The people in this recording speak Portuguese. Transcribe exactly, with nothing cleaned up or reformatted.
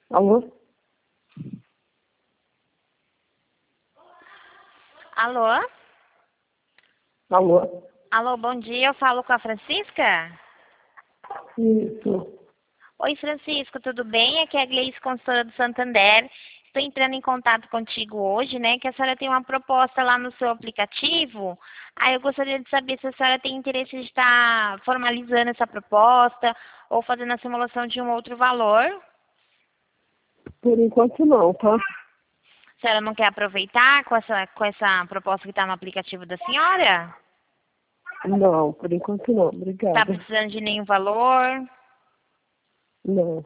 Alô? Alô? Alô? Alô, bom dia. Eu falo com a Francisca? Isso. Oi, Francisco, tudo bem? Aqui é a Gleice, consultora do Santander. Estou entrando em contato contigo hoje, né? Que a senhora tem uma proposta lá no seu aplicativo. Aí eu gostaria de saber se a senhora tem interesse de estar formalizando essa proposta ou fazendo a simulação de um outro valor. Por enquanto não, tá? A senhora não quer aproveitar com essa, com essa proposta que está no aplicativo da senhora? Não, por enquanto não. Está Obrigada. precisando de nenhum valor? Não.